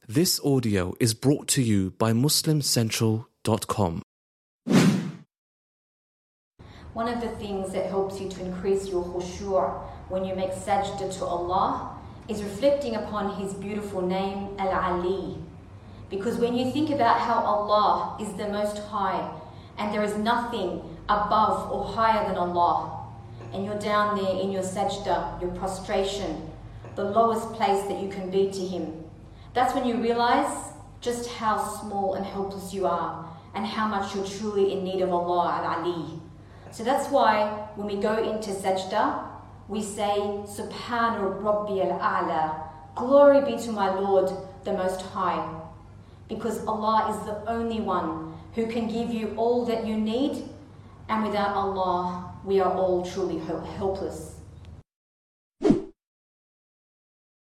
This audio is brought to you by MuslimCentral.com. One of the things that helps you to increase your khushu' when you make sajda to Allah is reflecting upon His beautiful name, Al-Ali. Because when you think about how Allah is the Most High and there is nothing above or higher than Allah, and you're down there in your sajda, your prostration, the lowest place that you can be to Him, that's when you realize just how small and helpless you are and how much you're truly in need of Allah, Al-Ali. So that's why when we go into sajda, we say, Subhana Rabbi al-A'la, glory be to my Lord, the Most High. Because Allah is the only one who can give you all that you need, and without Allah, we are all truly helpless.